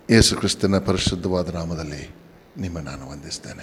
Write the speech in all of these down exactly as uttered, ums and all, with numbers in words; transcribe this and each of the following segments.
ಯೇಸು ಕ್ರಿಸ್ತನ ಪರಿಶುದ್ಧವಾದ ನಾಮದಲ್ಲಿ ನಿಮ್ಮ ನಾನು ವಂದಿಸ್ತೇನೆ.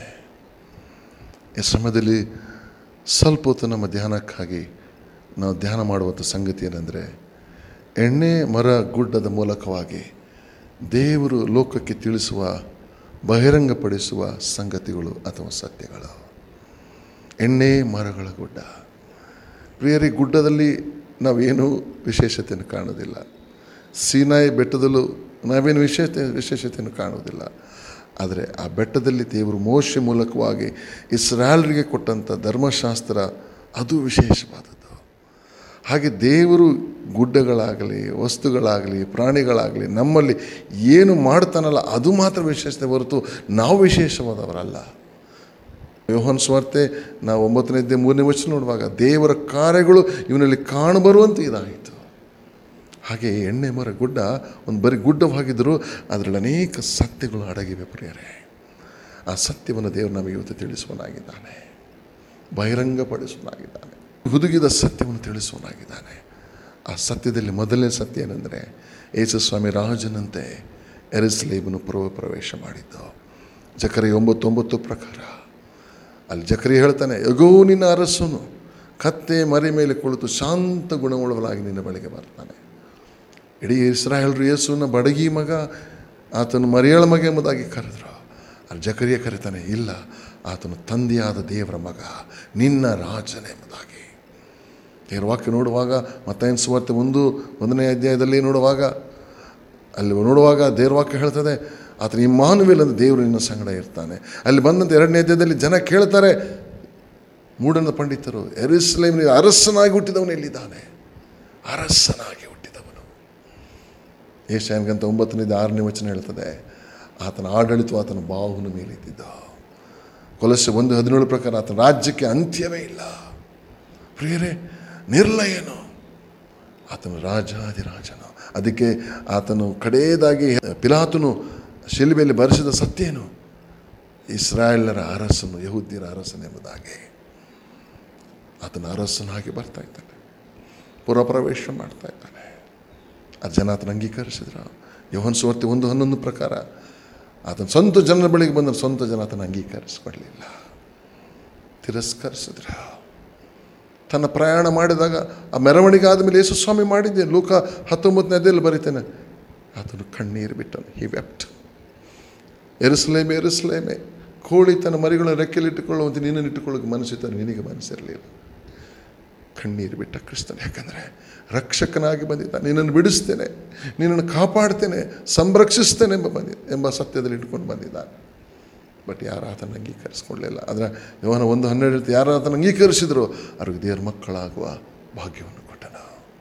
ಈ ಸಮಯದಲ್ಲಿ ಸ್ವಲ್ಪ ಹೊತ್ತು ನಮ್ಮ ಧ್ಯಾನಕ್ಕಾಗಿ ನಾವು ಧ್ಯಾನ ಮಾಡುವಂಥ ಸಂಗತಿ ಏನೆಂದರೆ, ಎಣ್ಣೆ ಮರ ಗುಡ್ಡದ ಮೂಲಕವಾಗಿ ದೇವರು ಲೋಕಕ್ಕೆ ತಿಳಿಸುವ ಬಹಿರಂಗಪಡಿಸುವ ಸಂಗತಿಗಳು ಅಥವಾ ಸತ್ಯಗಳು. ಎಣ್ಣೆ ಮರಗಳ ಗುಡ್ಡ. ಪ್ರಿಯರಿ, ಗುಡ್ಡದಲ್ಲಿ ನಾವೇನೂ ವಿಶೇಷತೆಯನ್ನು ಕಾಣೋದಿಲ್ಲ. ಸೀನಾಯಿ ಬೆಟ್ಟದಲ್ಲೂ ನಾವೇನು ವಿಶೇಷ ವಿಶೇಷತೆಯನ್ನು ಕಾಣುವುದಿಲ್ಲ. ಆದರೆ ಆ ಬೆಟ್ಟದಲ್ಲಿ ದೇವರು ಮೋಶೆ ಮೂಲಕವಾಗಿ ಇಸ್ರಾಯೇಲರಿಗೆ ಕೊಟ್ಟಂಥ ಧರ್ಮಶಾಸ್ತ್ರ ಅದು ವಿಶೇಷವಾದದ್ದು. ಹಾಗೆ ದೇವರು ಗುಡ್ಡಗಳಾಗಲಿ, ವಸ್ತುಗಳಾಗಲಿ, ಪ್ರಾಣಿಗಳಾಗಲಿ ನಮ್ಮಲ್ಲಿ ಏನು ಮಾಡ್ತಾನಲ್ಲ ಅದು ಮಾತ್ರ ವಿಶೇಷತೆ ಹೊರತು ನಾವು ವಿಶೇಷವಾದವರಲ್ಲ. ಯೋಹಾನ ಸುವಾರ್ತೆ ನಾವು ಒಂಬತ್ತನೇ ಅಧ್ಯಾಯ ಮೂರನೇ ವಚನ ನೋಡುವಾಗ ದೇವರ ಕಾರ್ಯಗಳು ಇವನಲ್ಲಿ ಕಾಣಬರುವಂತೆ ಇದಾಯಿತು. ಹಾಗೆ ಎಣ್ಣೆ ಮರ ಗುಡ್ಡ ಒಂದು ಬರೀ ಗುಡ್ಡವಾಗಿದ್ದರೂ ಅದರಲ್ಲಿ ಅನೇಕ ಸತ್ಯಗಳು ಅಡಗಿವೆ ಪ್ರಿಯರೇ. ಆ ಸತ್ಯವನ್ನು ದೇವರು ನಮಗೆ ಇವತ್ತು ತಿಳಿಸುವನಾಗಿದ್ದಾನೆ, ಬಹಿರಂಗಪಡಿಸುವನಾಗಿದ್ದಾನೆ, ಹುದುಗಿದ ಸತ್ಯವನ್ನು ತಿಳಿಸುವನಾಗಿದ್ದಾನೆ. ಆ ಸತ್ಯದಲ್ಲಿ ಮೊದಲನೇ ಸತ್ಯ ಏನೆಂದರೆ, ಯೇಸು ಸ್ವಾಮಿ ರಾಜನಂತೆ ಯೆರೂಸಲೇಮನ್ನು ಪೂರ್ವ ಪ್ರವೇಶ ಮಾಡಿದ್ದು. ಜಕರಿಯ ಒಂಬತ್ತು ಒಂಬತ್ತು ಪ್ರಕಾರ ಅಲ್ಲಿ ಜಕರಿಯ ಹೇಳ್ತಾನೆ, ಯಗೋ ನಿನ್ನ ಅರಸನು ಕತ್ತೆ ಮರಿ ಮೇಲೆ ಕುಳಿತು ಶಾಂತ ಗುಣವುಳ್ಳವನಾಗಿ ನಿನ್ನ ಬಳಿಗೆ ಬರ್ತಾನೆ. ಇಡೀ ಇಸ್ರಾಯೇಲರು ಯೇಸುವಿನ ಬಡಗಿ ಮಗ, ಆತನು ಮರಿಯಳ ಮಗ ಎಂಬುದಾಗಿ ಕರೆದರು. ಅಲ್ಲಿ ಜಕರಿಯ ಕರೀತಾನೆ, ಇಲ್ಲ, ಆತನು ತಂದೆಯಾದ ದೇವರ ಮಗ, ನಿನ್ನ ರಾಜನೇ ಎಂಬುದಾಗಿ. ದೇವರ ವಾಕ್ಯ ನೋಡುವಾಗ ಮತ್ತಾಯನ ಸುವಾರ್ತೆ ಒಂದು ಒಂದನೇ ಅಧ್ಯಾಯದಲ್ಲಿ ನೋಡುವಾಗ ಅಲ್ಲಿ ನೋಡುವಾಗ ದೇವರ ವಾಕ್ಯ ಹೇಳ್ತದೆ, ಆತನು ಇಮ್ಮಾನುವೇಲ್ ಅಂದರೆ ದೇವರು ನಿನ್ನ ಸಂಗಡ ಇರ್ತಾನೆ. ಅಲ್ಲಿ ಬಂದಂಥ ಎರಡನೇ ಅಧ್ಯಾಯದಲ್ಲಿ ಜನ ಕೇಳ್ತಾರೆ, ಮೂಢನ ಪಂಡಿತರು, ಯೆರೂಸಲೇಮಿನ ಅರಸನಾಗಿ ಹುಟ್ಟಿದವನು ಎಲ್ಲಿದ್ದಾನೆ? ಅರಸನಾಗಿ ಹುಟ್ಟಿದವನು. ಯೆಶಾಯನಿಗಂತ ಒಂಬತ್ತನೇ ಆರನೇ ವಚನ ಹೇಳ್ತದೆ, ಆತನ ಆಡಳಿತ ಆತನ ಬಾಹುನ ಮೇಲಿದ್ದ. ಕೊಲೊಸ್ಸೆ ಒಂದು ಹದಿನೇಳು ಪ್ರಕಾರ ಆತನ ರಾಜ್ಯಕ್ಕೆ ಅಂತ್ಯವೇ ಇಲ್ಲ. ಪ್ರಿಯರೇ, ನಿರ್ಲಯನು, ಆತನು ರಾಜಾದಿರಾಜನು. ಅದಕ್ಕೆ ಆತನು ಕಡೆಯದಾಗಿ ಪಿಲಾತನು ಶಿಲುಬೆಯಲ್ಲಿ ಬರೆಸಿದ ಸತ್ಯ ಏನು? ಇಸ್ರಾಯೇಲರ ಅರಸನು, ಯಹೂದ್ಯರ ಅರಸನೆಂಬುದಾಗಿ. ಆತನ ಅರಸನಾಗಿ ಬರ್ತಾ ಇದ್ದಾನೆ, ಪುರ ಪ್ರವೇಶ ಮಾಡ್ತಾ ಇದ್ದಾನೆ. ಆ ಜನ ಆತನ ಅಂಗೀಕರಿಸಿದ್ರು. ಯೋಹಾನ ಸುವಾರ್ತೆ ಒಂದು ಹನ್ನೊಂದು ಪ್ರಕಾರ ಆತನ ಸ್ವಂತ ಜನರ ಬಳಿಗೆ ಬಂದ ಸ್ವಂತ ಜನ ಆತನ ಅಂಗೀಕರಿಸಿಕೊಳ್ಳಲಿಲ್ಲ, ತಿರಸ್ಕರಿಸಿದ್ರು. ತನ್ನ ಪ್ರಯಾಣ ಮಾಡಿದಾಗ ಆ ಮೆರವಣಿಗೆ ಆದಮೇಲೆ ಯೇಸು ಸ್ವಾಮಿ ಮಾಡಿದ್ದೆ, ಲೂಕ ಹತ್ತೊಂಬತ್ತನೇ ಅಧ್ಯಾಯದಲ್ಲಿ ಬರೀತೇನೆ, ಆತನು ಕಣ್ಣೀರು ಬಿಟ್ಟನು. ಹಿ ವೆಪ್ಟ್. ಯೆರೂಸಲೇಮೇ ಯೆರೂಸಲೇಮೇ, ಕೋಳಿ ತನ್ನ ಮರಿಗಳನ್ನು ರೆಕ್ಕೆಲಿಟ್ಟುಕೊಳ್ಳುವಂತೆ ನಿನ್ನನ್ನು ಇಟ್ಟುಕೊಳ್ಳೋಕೆ ಮನಸ್ಸಿತ್ತು, ನಿನಗೆ ಮನಸ್ಸಿರಲಿಲ್ಲ. ಕಣ್ಣೀರು ಬಿಟ್ಟ ಕ್ರಿಸ್ತನು. ಯಾಕಂದರೆ ರಕ್ಷಕನಾಗಿ ಬಂದಿದ್ದ. ನಿನ್ನನ್ನು ಬಿಡಿಸ್ತೇನೆ, ನಿನ್ನನ್ನು ಕಾಪಾಡ್ತೇನೆ, ಸಂರಕ್ಷಿಸ್ತೇನೆ ಎಂಬ ಬಂದಿ ಎಂಬ ಸತ್ಯದಲ್ಲಿ ಇಟ್ಕೊಂಡು ಬಂದಿದ್ದಾನೆ. ಬಟ್ ಯಾರು ಆತನ ಅಂಗೀಕರಿಸ್ಕೊಳ್ಳಲಿಲ್ಲ. ಆದರೆ ಯೋಹಾನ ಒಂದು ಹನ್ನೆರಡು ಯಾರು ಆತನ ಅಂಗೀಕರಿಸಿದ್ರು ಅವ್ರಿಗೆ ದೇವರ ಮಕ್ಕಳಾಗುವ ಭಾಗ್ಯವನ್ನು ಕೊಟ್ಟನು.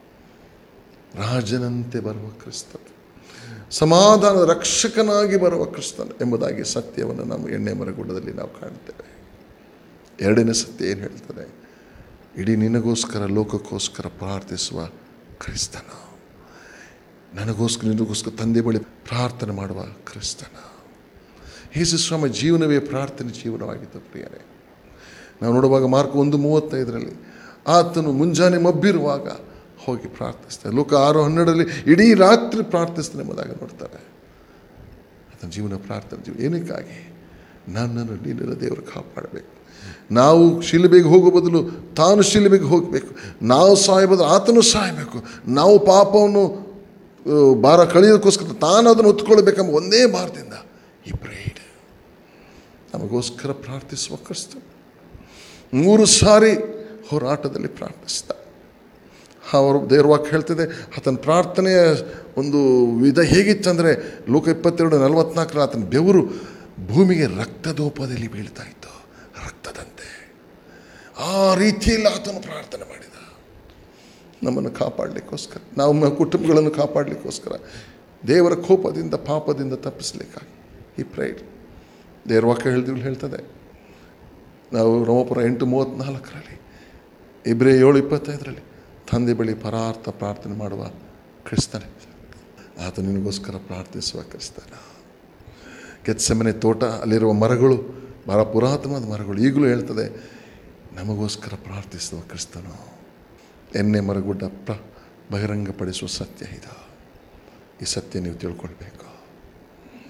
ರಾಜನಂತೆ ಬರುವ ಕ್ರಿಸ್ತನು, ಸಮಾಧಾನದ ರಕ್ಷಕನಾಗಿ ಬರುವ ಕ್ರಿಸ್ತನು ಎಂಬುದಾಗಿ ಸತ್ಯವನ್ನು ನಾವು ಎಣ್ಣೆ ಮರಗುಡ್ಡದಲ್ಲಿ ನಾವು ಕಾಣ್ತೇವೆ. ಎರಡನೇ ಸತ್ಯ ಏನು ಹೇಳ್ತದೆ? ಇಡೀ ನಿನಗೋಸ್ಕರ ಲೋಕಕ್ಕೋಸ್ಕರ ಪ್ರಾರ್ಥಿಸುವ ಕ್ರಿಸ್ತನು, ನನಗೋಸ್ಕರ ನಿನಗೋಸ್ಕರ ತಂದೆ ಬಳಿ ಪ್ರಾರ್ಥನೆ ಮಾಡುವ ಕ್ರಿಸ್ತನು. ಯೇಸು ಸ್ವಾಮಿ ಜೀವನವೇ ಪ್ರಾರ್ಥನೆ ಜೀವನವಾಗಿತ್ತು ಪ್ರಿಯರೇ. ನಾವು ನೋಡುವಾಗ ಮಾರ್ಕ ಒಂದು ಮೂವತ್ತೈದರಲ್ಲಿ ಆತನು ಮುಂಜಾನೆ ಮಬ್ಬಿರುವಾಗ ಹೋಗಿ ಪ್ರಾರ್ಥಿಸ್ತಾರೆ. ಲೋಕ ಆರು ಹನ್ನೆರಡರಲ್ಲಿ ಇಡೀ ರಾತ್ರಿ ಪ್ರಾರ್ಥಿಸ್ತಾನೆ ಎಂಬುದಾಗಿ ನೋಡ್ತಾರೆ. ಆತನ ಜೀವನ ಪ್ರಾರ್ಥನೆ ಜೀವನ ಏನಕ್ಕಾಗಿ? ನನ್ನನ್ನು ನೀನನ್ನು ದೇವರು ಕಾಪಾಡಬೇಕು. ನಾವು ಶಿಲುಬೆಗೆ ಹೋಗೋ ಬದಲು ತಾನು ಶಿಲುಬೆಗೆ ಹೋಗಬೇಕು. ನಾವು ಸಾಯ ಬದಲು ಆತನು ಸಾಯಬೇಕು. ನಾವು ಪಾಪವನ್ನು ಭಾರ ಕಳೆಯೋದಕ್ಕೋಸ್ಕರ ತಾನು ಅದನ್ನು ಹೊತ್ಕೊಳ್ಬೇಕೆಂಬ ಒಂದೇ ಭಾರದಿಂದ ಈ ಪ್ರೇಡ್ ನಮಗೋಸ್ಕರ ಪ್ರಾರ್ಥಿಸುವ ಕ್ರಿಸ್ತ ಮೂರು ಸಾರಿ ಹೋರಾಟದಲ್ಲಿ ಪ್ರಾರ್ಥಿಸ್ತ. ಅವರು ದೇವರ ವಾಕ್ಯ ಹೇಳ್ತಿದೆ, ಆತನ ಪ್ರಾರ್ಥನೆಯ ಒಂದು ವಿಧ ಹೇಗಿತ್ತಂದರೆ ಲೋಕ ಇಪ್ಪತ್ತೆರಡು ನಲವತ್ನಾಲ್ಕರ ಆತನ ಬೆವರು ಭೂಮಿಗೆ ರಕ್ತದೋಪದಲ್ಲಿ ಬೀಳ್ತಾ ಇತ್ತು, ರಕ್ತದಂತೆ. ಆ ರೀತಿಯಲ್ಲಿ ಆತನು ಪ್ರಾರ್ಥನೆ ಮಾಡಿದ, ನಮ್ಮನ್ನು ಕಾಪಾಡಲಿಕ್ಕೋಸ್ಕರ, ನಾವು ನಮ್ಮ ಕುಟುಂಬಗಳನ್ನು ಕಾಪಾಡಲಿಕ್ಕೋಸ್ಕರ, ದೇವರ ಕೋಪದಿಂದ ಪಾಪದಿಂದ ತಪ್ಪಿಸಲಿಕ್ಕಾಗಿ ಈ ಪ್ರೈಡ್. ದೇವರ ವಾಕ್ಯ ಹೇಳಿದ್ವಿ ಹೇಳ್ತದೆ, ನಾವು ರೋಮಪುರ ಎಂಟು ಮೂವತ್ತ್ನಾಲ್ಕರಲ್ಲಿ, ಇಬ್ರೇ ಏಳು ಇಪ್ಪತ್ತೈದರಲ್ಲಿ ತಂದೆ ಬಳಿ ಪರಾರ್ಥ ಪ್ರಾರ್ಥನೆ ಮಾಡುವ ಕ್ರಿಸ್ತನೇ. ಆತ ನಿನಗೋಸ್ಕರ ಪ್ರಾರ್ಥಿಸುವ ಕ್ರಿಸ್ತನ. ಗೆತ್ಸೆಮನೆ ತೋಟ, ಅಲ್ಲಿರುವ ಮರಗಳು ಬಹಳ ಪುರಾತನವಾದ ಮರಗಳು ಈಗಲೂ ಹೇಳ್ತದೆ, ನಮಗೋಸ್ಕರ ಪ್ರಾರ್ಥಿಸುವ ಕ್ರಿಸ್ತನು. ಎಣ್ಣೆ ಮರಗುಡ್ಡ ಪ್ರ ಬಹಿರಂಗಪಡಿಸುವ ಸತ್ಯ ಇದು. ಈ ಸತ್ಯ ನೀವು ತಿಳ್ಕೊಳ್ಬೇಕು.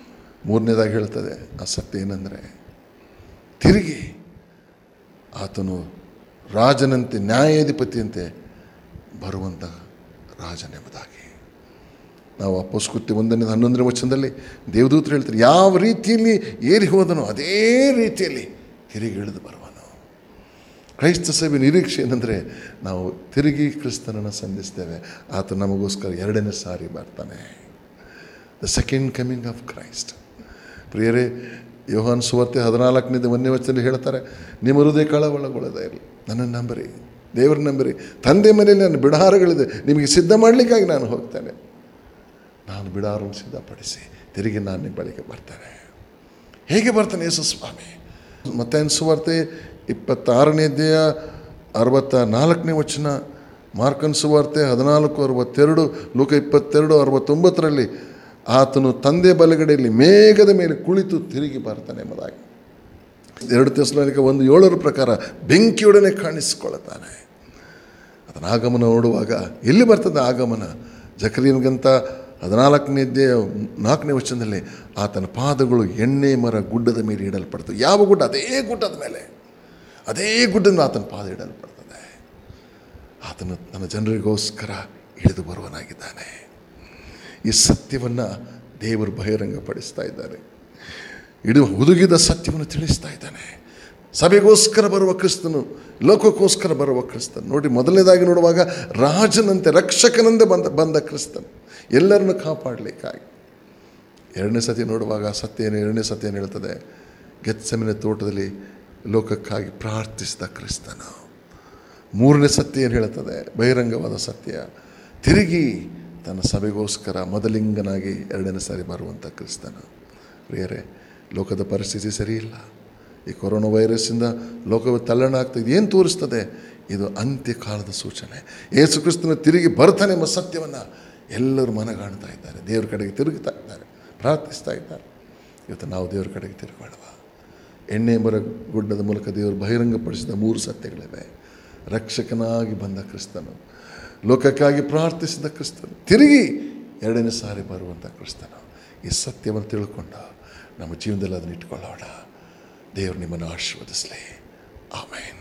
ಮೂರನೇದಾಗಿ ಹೇಳ್ತದೆ ಆ ಸತ್ಯ ಏನಂದರೆ, ತಿರುಗಿ ಆತನು ರಾಜನಂತೆ ನ್ಯಾಯಾಧಿಪತಿಯಂತೆ ಬರುವಂಥ ರಾಜನೆಂಬುದಾಗಿ. ನಾವು ಅಪೊಸ್ಕೃತ್ಯ ಒಂದನೇ ಹನ್ನೊಂದನೇ ವಚನದಲ್ಲಿ ದೇವದೂತರು ಹೇಳ್ತಾರೆ, ಯಾವ ರೀತಿಯಲ್ಲಿ ಏರಿ ಹೋದನೋ ಅದೇ ರೀತಿಯಲ್ಲಿ ತಿರುಗಿ ಇಳಿದು ಬರುವನು. ಕ್ರೈಸ್ತ ಸಭೆ ನಿರೀಕ್ಷೆ ಏನಂದರೆ, ನಾವು ತಿರುಗಿ ಕ್ರಿಸ್ತನನ್ನು ಸಂಧಿಸ್ತೇವೆ. ಆತ ನಮಗೋಸ್ಕರ ಎರಡನೇ ಸಾರಿ ಬರ್ತಾನೆ. The second coming of Christ. ಪ್ರಿಯರೇ, ಯೋಹಾನ್ ಸುವಾರ್ತೆ ಹದಿನಾಲ್ಕನೇದು ಒಂದನೇ ವಚನದಲ್ಲಿ ಹೇಳ್ತಾರೆ, ನಿಮ್ಮ ಹೃದಯ ಕಳವಳಗೊಳ್ಳದೇ ಇರಲಿ, ನನ್ನನ್ನು ನಂಬರಿ, ದೇವರ ನಂಬರಿ. ತಂದೆ ಮನೆಯಲ್ಲಿ ನನ್ನ ಬಿಡಾರಗಳಿದೆ, ನಿಮಗೆ ಸಿದ್ಧ ಮಾಡಲಿಕ್ಕಾಗಿ ನಾನು ಹೋಗ್ತೇನೆ. ನಾನು ಬಿಡಾರವನ್ನು ಸಿದ್ಧಪಡಿಸಿ ತಿರುಗಿ ನಾನು ನಿಮ್ಮ ಬಳಿಗೆ ಬರ್ತೇನೆ. ಹೇಗೆ ಬರ್ತಾನೆ ಯೇಸು ಸ್ವಾಮಿ? ಮತ್ತಾಯನ ಸುವಾರ್ತೆ ಇಪ್ಪತ್ತಾರನೇ ಅಧ್ಯಾಯ ಅರವತ್ತ ನಾಲ್ಕನೇ ವಚನ, ಮಾರ್ಕನ ಸುವಾರ್ತೆ ಹದಿನಾಲ್ಕು ಅರವತ್ತೆರಡು, ಲೂಕ ಇಪ್ಪತ್ತೆರಡು ಅರವತ್ತೊಂಬತ್ತರಲ್ಲಿ ಆತನು ತಂದೆ ಬಲಗಡೆಯಲ್ಲಿ ಮೇಘದ ಮೇಲೆ ಕುಳಿತು ತಿರುಗಿ ಬರ್ತಾನೆ ಎಂಬುದಾಗಿ. ಎರಡು ತೆಸಲೋನಿಕ ಒಂದು ಏಳರ ಪ್ರಕಾರ ಬೆಂಕಿಯೊಡನೆ ಕಾಣಿಸಿಕೊಳ್ಳುತ್ತಾನೆ. ಅದನ್ನ ಆಗಮನ ನೋಡುವಾಗ ಎಲ್ಲಿ ಬರ್ತದೆ ಆಗಮನ? ಜಕರೀಯನಿಗಂತ ಹದಿನಾಲ್ಕನೇ ಅಧ್ಯಾಯ ನಾಲ್ಕನೇ ವಚನದಲ್ಲಿ ಆತನ ಪಾದಗಳು ಎಣ್ಣೆ ಮರ ಗುಡ್ಡದ ಮೇಲೆ ಇಡಲ್ಪಡ್ತದೆ. ಯಾವ ಗುಡ್ಡ? ಅದೇ ಗುಡ್ಡದ ಮೇಲೆ, ಅದೇ ಗುಡ್ಡದ ಆತನ ಪಾದ ಇಡಲ್ಪಡ್ತದೆ. ಆತನು ತನ್ನ ಜನರಿಗೋಸ್ಕರ ಇಳಿದು ಬರುವನಾಗಿದ್ದಾನೆ. ಈ ಸತ್ಯವನ್ನು ದೇವರು ಬಹಿರಂಗಪಡಿಸ್ತಾ ಇದ್ದಾರೆ. ಇಡೀ ಹುದುಗಿದ ಸತ್ಯವನ್ನು ತಿಳಿಸ್ತಾ ಇದ್ದಾನೆ. ಸಭೆಗೋಸ್ಕರ ಬರುವ ಕ್ರಿಸ್ತನು, ಲೋಕಕ್ಕೋಸ್ಕರ ಬರುವ ಕ್ರಿಸ್ತನು. ನೋಡಿ, ಮೊದಲನೇದಾಗಿ ನೋಡುವಾಗ ರಾಜನಂತೆ ರಕ್ಷಕನಂತೆ ಬಂದ ಬಂದ ಕ್ರಿಸ್ತನು, ಎಲ್ಲರನ್ನು ಕಾಪಾಡಲಿಕ್ಕಾಗಿ. ಎರಡನೇ ಸತಿ ನೋಡುವಾಗ ಸತ್ಯ ಏನು ಎರಡನೇ ಸತ್ಯ ಏನು ಹೇಳ್ತದೆ? ಗೆತ್ಸೆಮನೆ ತೋಟದಲ್ಲಿ ಲೋಕಕ್ಕಾಗಿ ಪ್ರಾರ್ಥಿಸಿದ ಕ್ರಿಸ್ತನು. ಮೂರನೇ ಸತ್ಯ ಏನು ಹೇಳ್ತದೆ? ಬಹಿರಂಗವಾದ ಸತ್ಯ, ತಿರುಗಿ ತನ್ನ ಸಭೆಗೋಸ್ಕರ ಮೊದಲಿಂಗನಾಗಿ ಎರಡನೇ ಸಾರಿ ಬರುವಂಥ ಕ್ರಿಸ್ತನು. ಪ್ರಿಯರೇ, ಲೋಕದ ಪರಿಸ್ಥಿತಿ ಸರಿಯಿಲ್ಲ. ಈ ಕೊರೋನಾ ವೈರಸ್ಸಿಂದ ಲೋಕವು ತಲ್ಲಣ ಆಗ್ತದೆ. ಏನು ತೋರಿಸ್ತದೆ? ಇದು ಅಂತ್ಯಕಾಲದ ಸೂಚನೆ. ಯೇಸು ಕ್ರಿಸ್ತನು ತಿರುಗಿ ಬರ್ತಾನೆ ಎಂಬ ಸತ್ಯವನ್ನು ಎಲ್ಲರೂ ಮನಗಾಣ್ತಾ ಇದ್ದಾರೆ, ದೇವ್ರ ಕಡೆಗೆ ತಿರುಗುತ್ತಾ ಇದ್ದಾರೆ, ಪ್ರಾರ್ಥಿಸ್ತಾ ಇದ್ದಾರೆ. ಇವತ್ತು ನಾವು ದೇವ್ರ ಕಡೆಗೆ ತಿರುಗಾಡುವ. ಎಣ್ಣೆ ಮರ ಗುಡ್ಡದ ಮೂಲಕ ದೇವರು ಬಹಿರಂಗಪಡಿಸಿದ ಮೂರು ಸತ್ಯಗಳಿವೆ. ರಕ್ಷಕನಾಗಿ ಬಂದ ಕ್ರಿಸ್ತನು, ಲೋಕಕ್ಕಾಗಿ ಪ್ರಾರ್ಥಿಸಿದ ಕ್ರಿಸ್ತನು, ತಿರುಗಿ ಎರಡನೇ ಸಾರಿ ಬರುವಂಥ ಕ್ರಿಸ್ತನು. ಈ ಸತ್ಯವನ್ನು ತಿಳ್ಕೊಂಡು ನಮ್ಮ ಜೀವನದಲ್ಲಿ ಅದನ್ನು ಇಟ್ಕೊಳ್ಳೋಣ. ದೇವರು ನಿಮ್ಮನ್ನು ಆಶೀರ್ವದಿಸಲಿ. ಆಮೇನ್.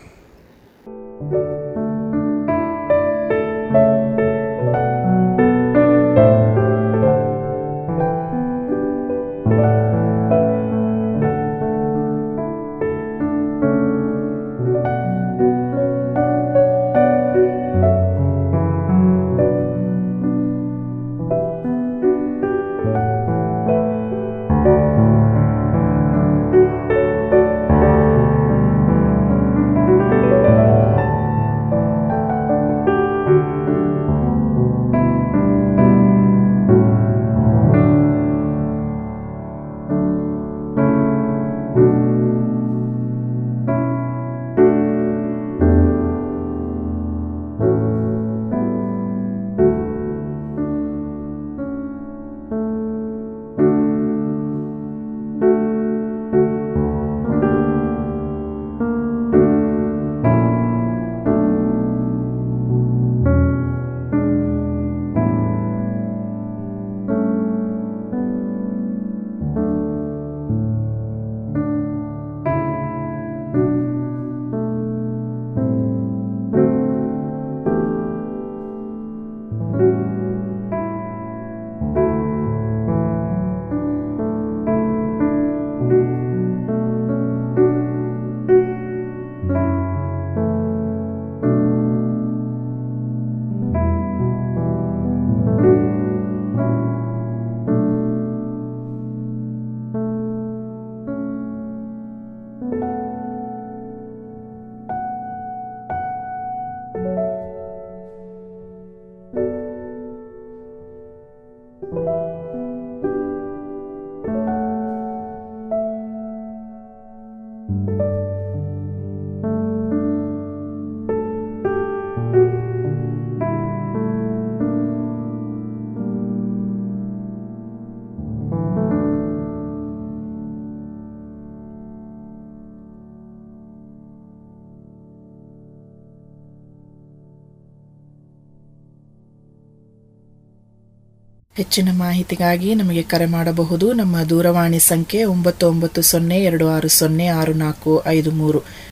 ಹೆಚ್ಚಿನ ಮಾಹಿತಿಗಾಗಿ ನಮಗೆ ಕರೆ ಮಾಡಬಹುದು. ನಮ್ಮ ದೂರವಾಣಿ ಸಂಖ್ಯೆ ಒಂಬತ್ತು ಒಂಬತ್ತು ಸೊನ್ನೆ ಎರಡು ಆರು ಸೊನ್ನೆ ಆರು ನಾಲ್ಕು ಐದು ಮೂರು.